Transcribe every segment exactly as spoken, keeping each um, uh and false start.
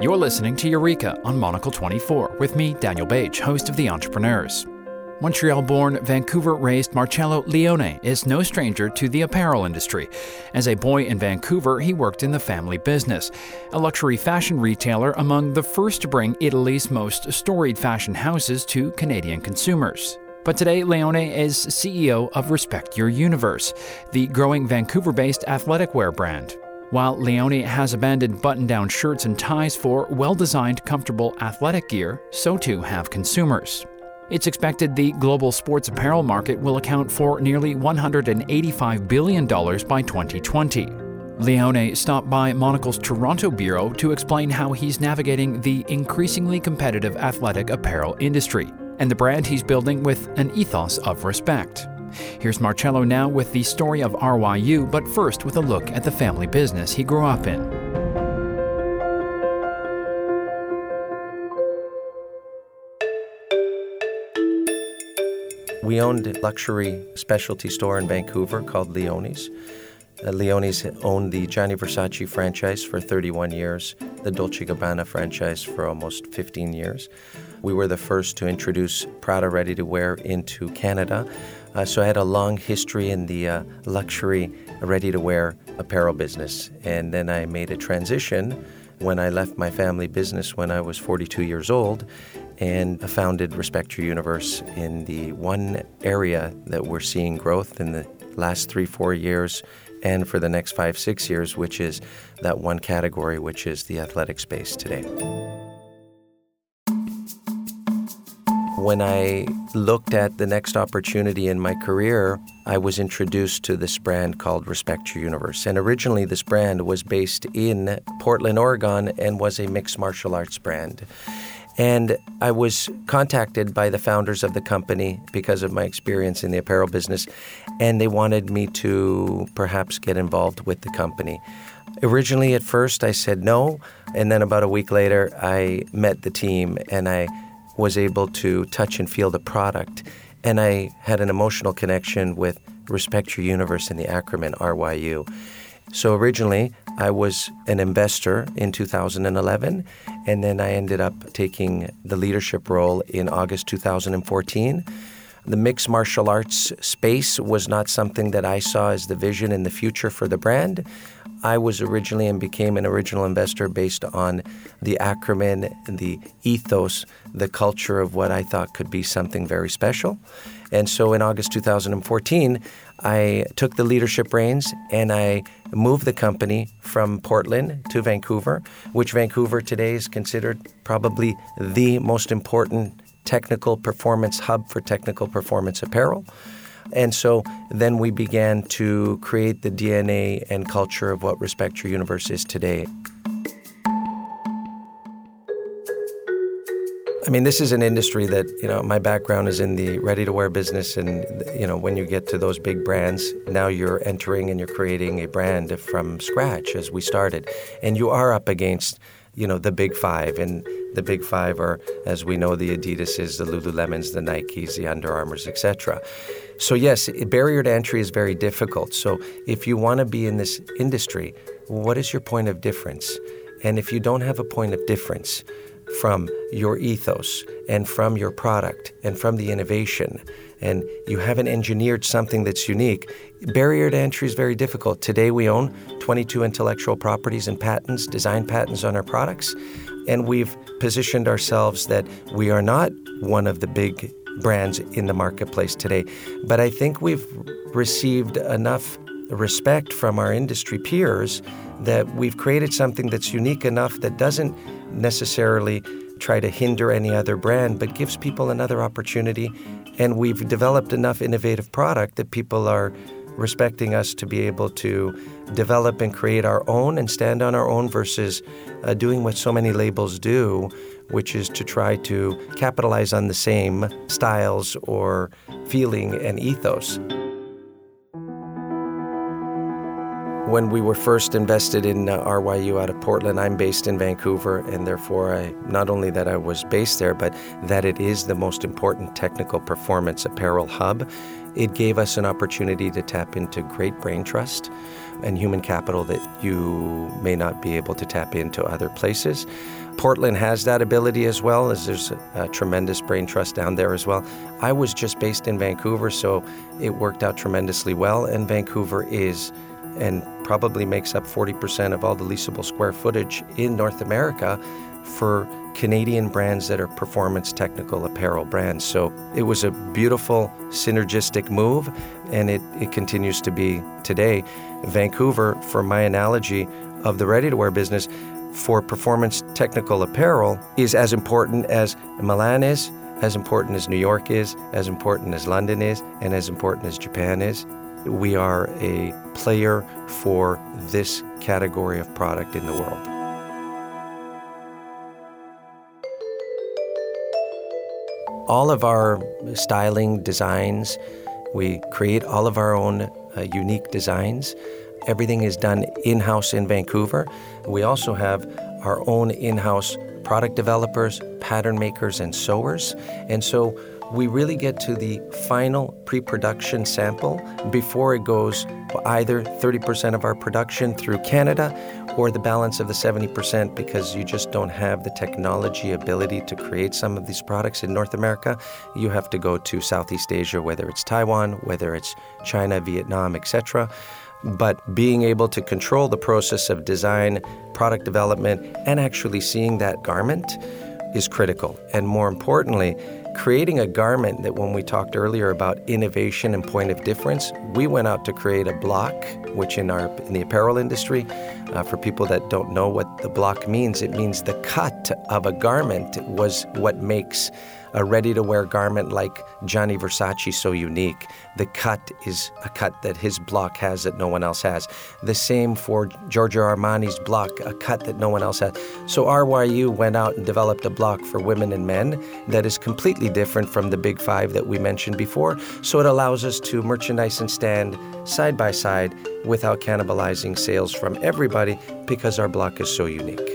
You're listening to Eureka on Monocle twenty-four with me, Daniel Bage, host of The Entrepreneurs. Montreal-born, Vancouver-raised Marcello Leone is no stranger to the apparel industry. As a boy in Vancouver, he worked in the family business, a luxury fashion retailer among the first to bring Italy's most storied fashion houses to Canadian consumers. But today, Leone is C E O of Respect Your Universe, the growing Vancouver-based athletic wear brand. While Leone has abandoned button-down shirts and ties for well-designed, comfortable athletic gear, so too have consumers. It's expected the global sports apparel market will account for nearly one hundred eighty-five billion dollars by twenty twenty. Leone stopped by Monocle's Toronto bureau to explain how he's navigating the increasingly competitive athletic apparel industry and the brand he's building with an ethos of respect. Here's Marcello now with the story of R Y U, but first with a look at the family business he grew up in. We owned a luxury specialty store in Vancouver called Leone's. Uh, Leone's owned the Gianni Versace franchise for thirty-one years, the Dolce and Gabbana franchise for almost fifteen years. We were the first to introduce Prada ready-to-wear into Canada, uh, so I had a long history in the uh, luxury ready-to-wear apparel business. And then I made a transition when I left my family business when I was forty-two years old, and founded Respect Your Universe in the one area that we're seeing growth in the last three, four years and for the next five, six years, which is that one category, which is the athletic space today. When I looked at the next opportunity in my career, I was introduced to this brand called Respect Your Universe. And originally this brand was based in Portland, Oregon, and was a mixed martial arts brand. And I was contacted by the founders of the company because of my experience in the apparel business, and they wanted me to perhaps get involved with the company. Originally, at first, I said no, and then about a week later, I met the team, and I was able to touch and feel the product, and I had an emotional connection with Respect Your Universe and the acronym R Y U. So originally, I was an investor in two thousand eleven, and then I ended up taking the leadership role in August two thousand fourteen. The mixed martial arts space was not something that I saw as the vision in the future for the brand. I was originally and became an original investor based on the acronym, the ethos, the culture of what I thought could be something very special. And so in August two thousand fourteen, I took the leadership reins and I moved the company from Portland to Vancouver, which Vancouver today is considered probably the most important technical performance hub for technical performance apparel. And so then we began to create the D N A and culture of what Respect Your Universe is today. I mean, this is an industry that, you know, my background is in the ready-to-wear business, and, you know, when you get to those big brands, now you're entering and you're creating a brand from scratch as we started. And you are up against, you know, the big five, and the big five are, as we know, the Adidases, the Lululemons, the Nikes, the Under Armours, et cetera. So yes, barrier to entry is very difficult. So if you want to be in this industry, what is your point of difference? And if you don't have a point of difference from your ethos and from your product and from the innovation, and you haven't engineered something that's unique, barrier to entry is very difficult. Today we own twenty-two intellectual properties and patents, design patents on our products, and we've positioned ourselves that we are not one of the big brands in the marketplace today. But I think we've received enough respect from our industry peers that we've created something that's unique enough that doesn't necessarily try to hinder any other brand, but gives people another opportunity. And we've developed enough innovative product that people are respecting us to be able to develop and create our own and stand on our own versus uh, doing what so many labels do, which is to try to capitalize on the same styles or feeling and ethos. When we were first invested in uh, R Y U out of Portland, I'm based in Vancouver, and therefore I, not only that I was based there, but that it is the most important technical performance apparel hub. It gave us an opportunity to tap into great brain trust and human capital that you may not be able to tap into other places. Portland has that ability as well, as there's a, a tremendous brain trust down there as well. I was just based in Vancouver, so it worked out tremendously well, and Vancouver is and probably makes up forty percent of all the leasable square footage in North America for Canadian brands that are performance technical apparel brands. So it was a beautiful synergistic move, and it, it continues to be today. Vancouver, for my analogy of the ready-to-wear business, for performance technical apparel is as important as Milan is, as important as New York is, as important as London is, and as important as Japan is. We are a player for this category of product in the world. All of our styling designs, we create all of our own uh, unique designs. Everything is done in-house in Vancouver. We also have our own in-house product developers, pattern makers, and sewers. And so we really get to the final pre-production sample before it goes either thirty percent of our production through Canada or the balance of the seventy percent, because you just don't have the technology ability to create some of these products in North America. You have to go to Southeast Asia, whether it's Taiwan, whether it's China, Vietnam, et cetera. But being able to control the process of design, product development, and actually seeing that garment is critical. And more importantly, creating a garment that, when we talked earlier about innovation and point of difference, we went out to create a block, which in our in the apparel industry, uh, for people that don't know what the block means, it means the cut of a garment was what makes a ready-to-wear garment like Gianni Versace so unique. The cut is a cut that his block has that no one else has. The same for Giorgio Armani's block, a cut that no one else has. So R Y U went out and developed a block for women and men that is completely different from the big five that we mentioned before. So it allows us to merchandise and stand side by side without cannibalizing sales from everybody, because our block is so unique.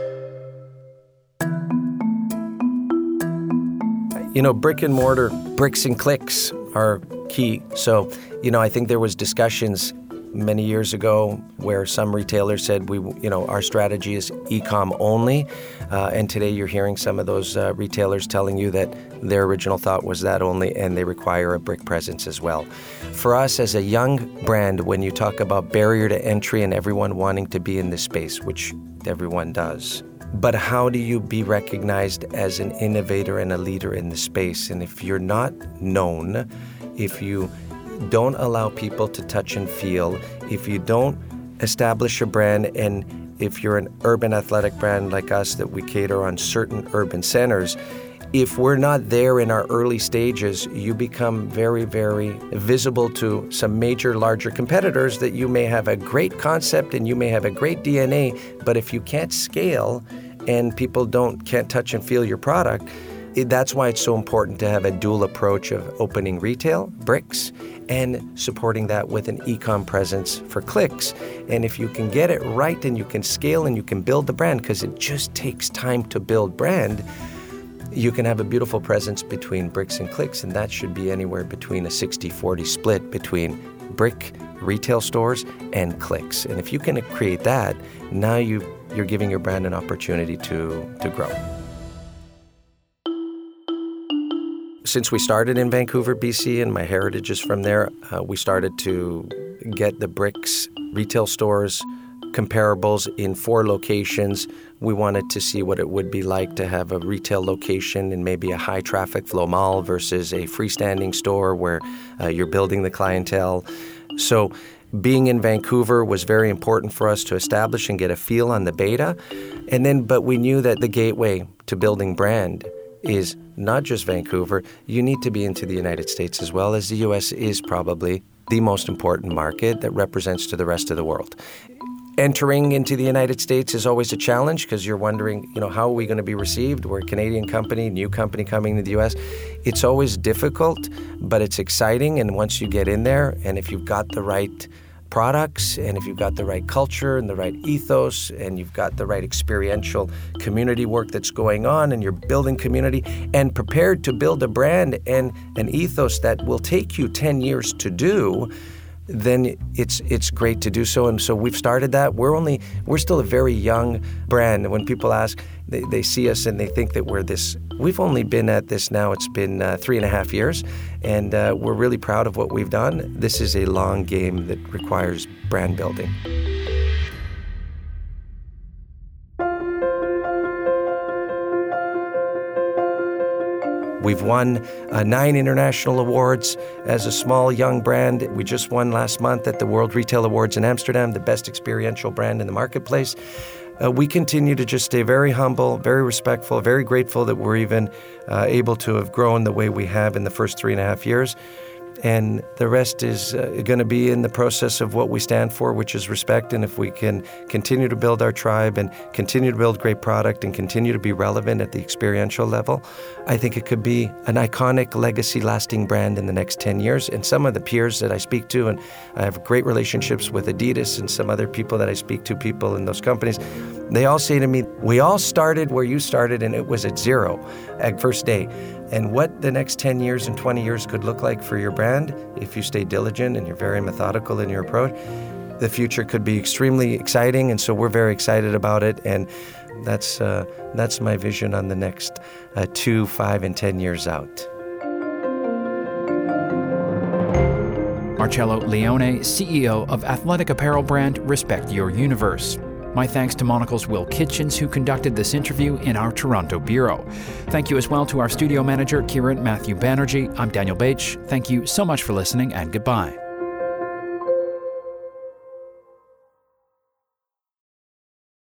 You know, brick and mortar, bricks and clicks are key. So, you know, I think there was discussions many years ago where some retailers said, we, you know, our strategy is e-com only. Uh, and today you're hearing some of those uh, retailers telling you that their original thought was that only, and they require a brick presence as well. For us as a young brand, when you talk about barrier to entry and everyone wanting to be in this space, which everyone does, but how do you be recognized as an innovator and a leader in the space? And if you're not known, if you don't allow people to touch and feel, if you don't establish a brand, and if you're an urban athletic brand like us that we cater on certain urban centers, if we're not there in our early stages, you become very, very visible to some major, larger competitors that you may have a great concept and you may have a great D N A, but if you can't scale and people don't can't touch and feel your product, it, that's why it's so important to have a dual approach of opening retail, bricks, and supporting that with an e-com presence for clicks. And if you can get it right and you can scale and you can build the brand, because it just takes time to build brand, you can have a beautiful presence between bricks and clicks, and that should be anywhere between a sixty forty split between brick retail stores and clicks. And if you can create that, now you, you're giving your brand an opportunity to, to grow. Since we started in Vancouver, B C, and my heritage is from there, uh, we started to get the bricks retail stores comparables in four locations. We wanted to see what it would be like to have a retail location in maybe a high traffic flow mall versus a freestanding store where uh, you're building the clientele. So being in Vancouver was very important for us to establish and get a feel on the beta. And then, but we knew that the gateway to building brand is not just Vancouver. You need to be into the United States as well, as the U S is probably the most important market that represents to the rest of the world. Entering into the United States is always a challenge because you're wondering, you know, how are we going to be received? We're a Canadian company, new company coming to the U S. It's always difficult, but it's exciting. And once you get in there, and if you've got the right products, and if you've got the right culture and the right ethos, and you've got the right experiential community work that's going on, and you're building community, and prepared to build a brand and an ethos that will take you ten years to do, then it's it's great to do so. And so we've started that. We're only we're still a very young brand. When people ask, they, they see us and they think that we're this. We've only been at this now. It's been uh, three and a half years, and uh, we're really proud of what we've done. This is a long game that requires brand building. We've won uh, nine international awards as a small, young brand. We just won last month at the World Retail Awards in Amsterdam, the best experiential brand in the marketplace. Uh, we continue to just stay very humble, very respectful, very grateful that we're even uh, able to have grown the way we have in the first three and a half years. And the rest is uh, going to be in the process of what we stand for, which is respect. And if we can continue to build our tribe and continue to build great product and continue to be relevant at the experiential level, I think it could be an iconic, legacy-lasting brand in the next ten years. And some of the peers that I speak to, and I have great relationships with Adidas and some other people that I speak to, people in those companies, they all say to me, we all started where you started, and it was at zero at first day. And what the next ten years and twenty years could look like for your brand, if you stay diligent and you're very methodical in your approach, the future could be extremely exciting. And so we're very excited about it. And that's uh, that's my vision on the next uh, two, five, and ten years out. Marcello Leone, C E O of athletic apparel brand Respect Your Universe. My thanks to Monocle's Will Kitchens, who conducted this interview in our Toronto bureau. Thank you as well to our studio manager, Kieran Matthew Banerjee. I'm Daniel Bache. Thank you so much for listening, and goodbye.